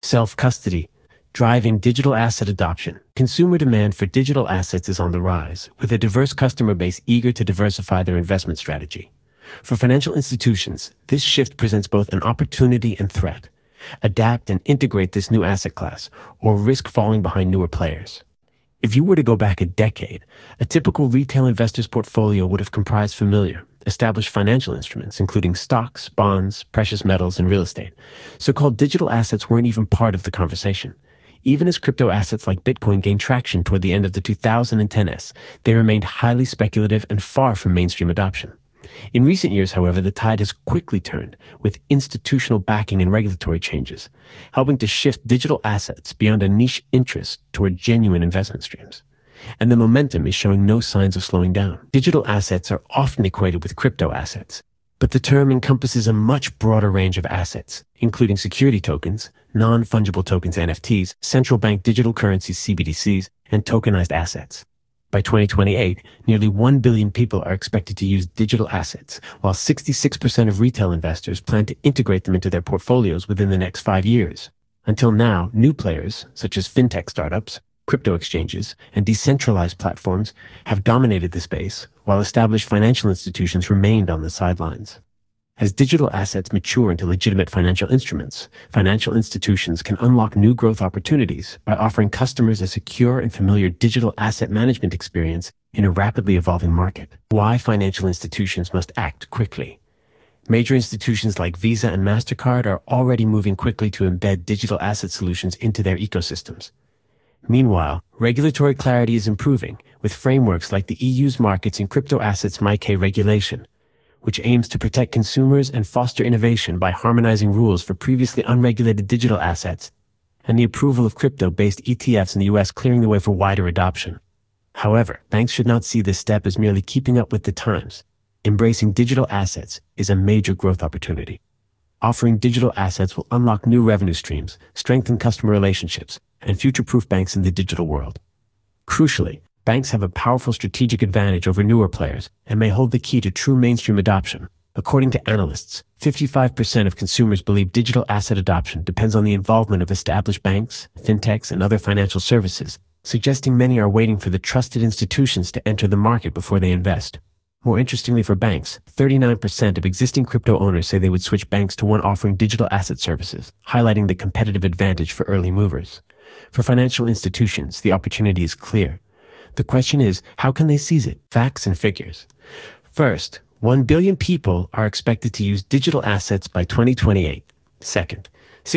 self-custody, driving digital asset adoption. Consumer demand for digital assets is on the rise, with a diverse customer base eager to diversify their investment strategy. For financial institutions, this shift presents both an opportunity and threat. Adapt and integrate this new asset class, or risk falling behind newer players. If you were to go back a decade, a typical retail investor's portfolio would have comprised familiar, established financial instruments, including stocks, bonds, precious metals, and real estate. So-called digital assets weren't even part of the conversation. Even as crypto assets like Bitcoin gained traction toward the end of the 2010s, they remained highly speculative and far from mainstream adoption. In recent years, however, the tide has quickly turned, with institutional backing and regulatory changes, helping to shift digital assets beyond a niche interest toward genuine investment streams. And the momentum is showing no signs of slowing down. Digital assets are often equated with crypto assets, but the term encompasses a much broader range of assets, including security tokens, non-fungible tokens NFTs, central bank digital currencies CBDCs, and tokenized assets. By 2028, nearly 1 billion people are expected to use digital assets, while 66% of retail investors plan to integrate them into their portfolios within the next 5 years. Until now, new players, such as fintech startups, crypto exchanges, and decentralized platforms have dominated the space, while established financial institutions remained on the sidelines. As digital assets mature into legitimate financial instruments, financial institutions can unlock new growth opportunities by offering customers a secure and familiar digital asset management experience in a rapidly evolving market. Why financial institutions must act quickly. Major institutions like Visa and MasterCard are already moving quickly to embed digital asset solutions into their ecosystems. Meanwhile, regulatory clarity is improving, with frameworks like the EU's Markets in Crypto Assets MiCA regulation, which aims to protect consumers and foster innovation by harmonizing rules for previously unregulated digital assets, and the approval of crypto-based ETFs in the US clearing the way for wider adoption. However, banks should not see this step as merely keeping up with the times. Embracing digital assets is a major growth opportunity. Offering digital assets will unlock new revenue streams, strengthen customer relationships, and future-proof banks in the digital world. Crucially, banks have a powerful strategic advantage over newer players and may hold the key to true mainstream adoption. According to analysts, 55% of consumers believe digital asset adoption depends on the involvement of established banks, fintechs, and other financial services, suggesting many are waiting for the trusted institutions to enter the market before they invest. More interestingly for banks, 39% of existing crypto owners say they would switch banks to one offering digital asset services, highlighting the competitive advantage for early movers. For financial institutions, the opportunity is clear. The question is, how can they seize it? Facts and figures. First, 1 billion people are expected to use digital assets by 2028. Second,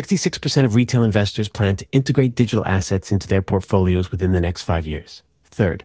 66% of retail investors plan to integrate digital assets into their portfolios within the next 5 years. Third,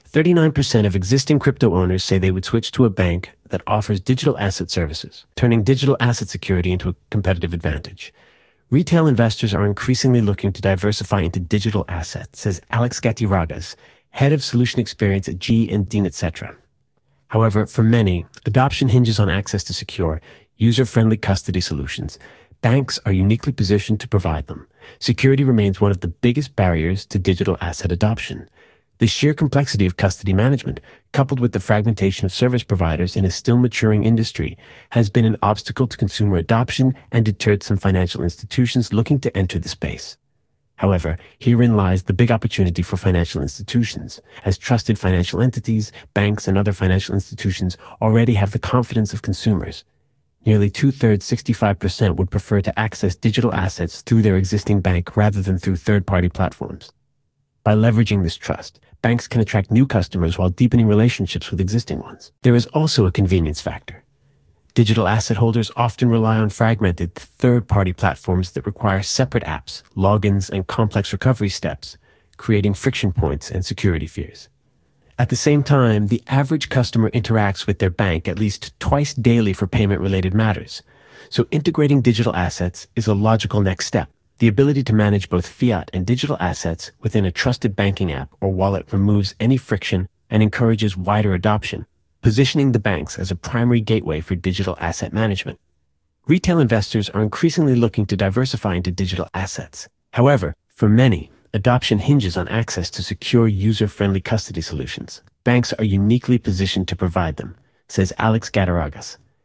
39% of existing crypto owners say they would switch to a bank that offers digital asset services, turning digital asset security into a competitive advantage. Retail investors are increasingly looking to diversify into digital assets, says Alex Gatiragas, head of solution experience at G&Dean, etc. However, for many, adoption hinges on access to secure, user-friendly custody solutions. Banks are uniquely positioned to provide them. Security remains one of the biggest barriers to digital asset adoption. The sheer complexity of custody management, coupled with the fragmentation of service providers in a still maturing industry, has been an obstacle to consumer adoption and deterred some financial institutions looking to enter the space. However, herein lies the big opportunity for financial institutions, as trusted financial entities, banks, and other financial institutions already have the confidence of consumers. Nearly two-thirds, 65%, would prefer to access digital assets through their existing bank rather than through third-party platforms. By leveraging this trust, banks can attract new customers while deepening relationships with existing ones. There is also a convenience factor. Digital asset holders often rely on fragmented third-party platforms that require separate apps, logins, and complex recovery steps, creating friction points and security fears. At the same time, the average customer interacts with their bank at least twice daily for payment-related matters, so integrating digital assets is a logical next step. The ability to manage both fiat and digital assets within a trusted banking app or wallet removes any friction and encourages wider adoption, positioning the banks as a primary gateway for digital asset management. Retail investors are increasingly looking to diversify into digital assets. However, for many, adoption hinges on access to secure, user-friendly custody solutions. Banks are uniquely positioned to provide them, says Alex Gatiragas,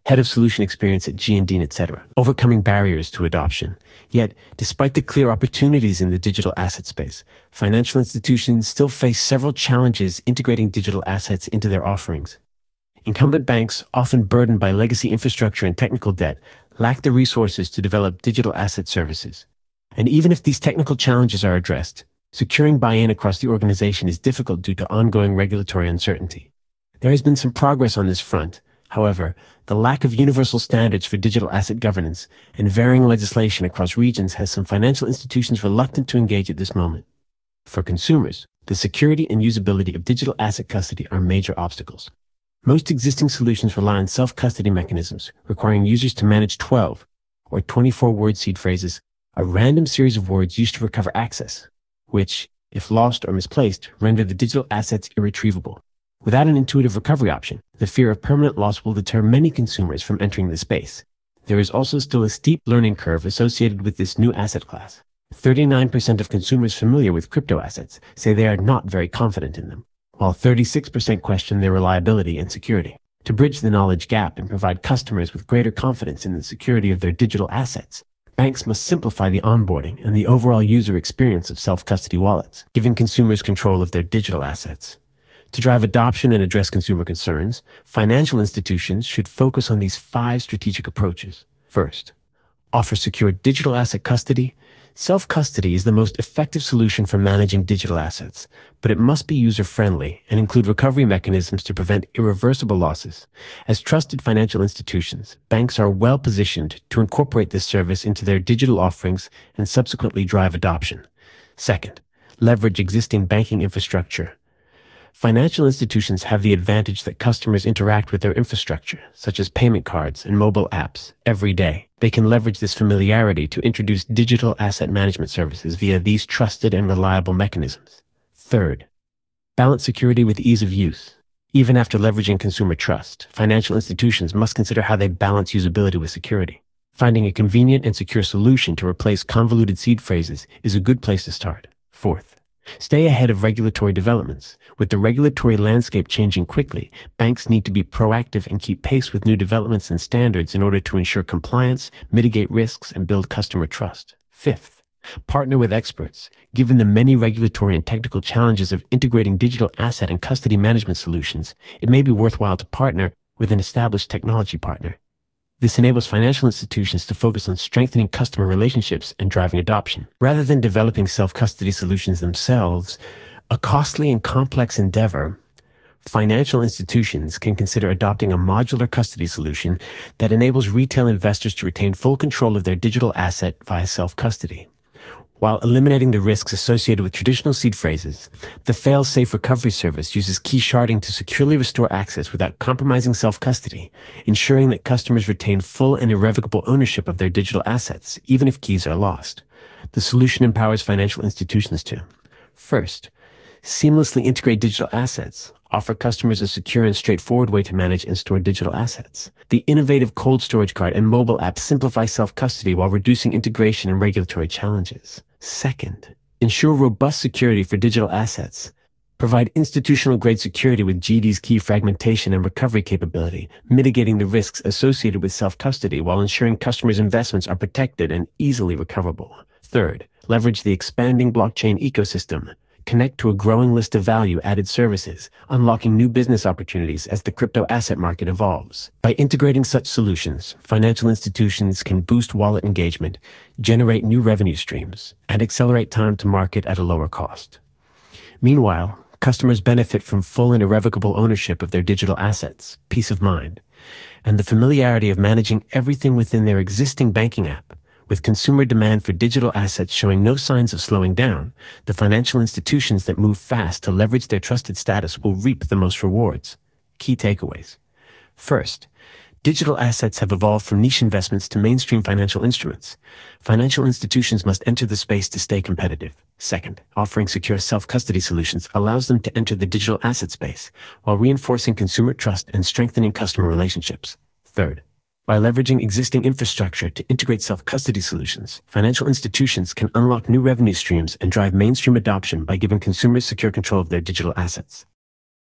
Head of Solution Experience at G&D, etc., overcoming barriers to adoption. Yet, despite the clear opportunities in the digital asset space, financial institutions still face several challenges integrating digital assets into their offerings. Incumbent banks, often burdened by legacy infrastructure and technical debt, lack the resources to develop digital asset services. And even if these technical challenges are addressed, securing buy-in across the organization is difficult due to ongoing regulatory uncertainty. There has been some progress on this front. However, the lack of universal standards for digital asset governance and varying legislation across regions has some financial institutions reluctant to engage at this moment. For consumers, the security and usability of digital asset custody are major obstacles. Most existing solutions rely on self-custody mechanisms, requiring users to manage 12 or 24-word seed phrases, a random series of words used to recover access, which, if lost or misplaced, render the digital assets irretrievable. Without an intuitive recovery option, the fear of permanent loss will deter many consumers from entering the space. There is also still a steep learning curve associated with this new asset class. 39% of consumers familiar with crypto assets say they are not very confident in them, while 36% question their reliability and security. To bridge the knowledge gap and provide customers with greater confidence in the security of their digital assets, banks must simplify the onboarding and the overall user experience of self-custody wallets, giving consumers control of their digital assets. To drive adoption and address consumer concerns, financial institutions should focus on these 5 strategic approaches. First, offer secure digital asset custody. Self-custody is the most effective solution for managing digital assets, but it must be user-friendly and include recovery mechanisms to prevent irreversible losses. As trusted financial institutions, banks are well positioned to incorporate this service into their digital offerings and subsequently drive adoption. Second, leverage existing banking infrastructure. Financial institutions have the advantage that customers interact with their infrastructure, such as payment cards and mobile apps, every day. They can leverage this familiarity to introduce digital asset management services via these trusted and reliable mechanisms. Third, balance security with ease of use. Even after leveraging consumer trust, financial institutions must consider how they balance usability with security. Finding a convenient and secure solution to replace convoluted seed phrases is a good place to start. Fourth, stay ahead of regulatory developments. With the regulatory landscape changing quickly, banks need to be proactive and keep pace with new developments and standards in order to ensure compliance, mitigate risks, and build customer trust. Fifth, partner with experts. Given the many regulatory and technical challenges of integrating digital asset and custody management solutions, it may be worthwhile to partner with an established technology partner. This enables financial institutions to focus on strengthening customer relationships and driving adoption. Rather than developing self-custody solutions themselves, a costly and complex endeavor, financial institutions can consider adopting a modular custody solution that enables retail investors to retain full control of their digital asset via self-custody. While eliminating the risks associated with traditional seed phrases, the fail-safe recovery service uses key sharding to securely restore access without compromising self-custody, ensuring that customers retain full and irrevocable ownership of their digital assets, even if keys are lost. The solution empowers financial institutions to, first, seamlessly integrate digital assets, offer customers a secure and straightforward way to manage and store digital assets. The innovative cold storage card and mobile app simplify self-custody while reducing integration and regulatory challenges. Second, ensure robust security for digital assets. Provide institutional-grade security with GD's key fragmentation and recovery capability, mitigating the risks associated with self-custody while ensuring customers' investments are protected and easily recoverable. Third, leverage the expanding blockchain ecosystem. Connect to a growing list of value-added services, unlocking new business opportunities as the crypto asset market evolves. By integrating such solutions, financial institutions can boost wallet engagement, generate new revenue streams, and accelerate time to market at a lower cost. Meanwhile, customers benefit from full and irrevocable ownership of their digital assets, peace of mind, and the familiarity of managing everything within their existing banking app. With consumer demand for digital assets showing no signs of slowing down, the financial institutions that move fast to leverage their trusted status will reap the most rewards. Key takeaways. First, digital assets have evolved from niche investments to mainstream financial instruments. Financial institutions must enter the space to stay competitive. Second, offering secure self-custody solutions allows them to enter the digital asset space while reinforcing consumer trust and strengthening customer relationships. Third, by leveraging existing infrastructure to integrate self-custody solutions, financial institutions can unlock new revenue streams and drive mainstream adoption by giving consumers secure control of their digital assets.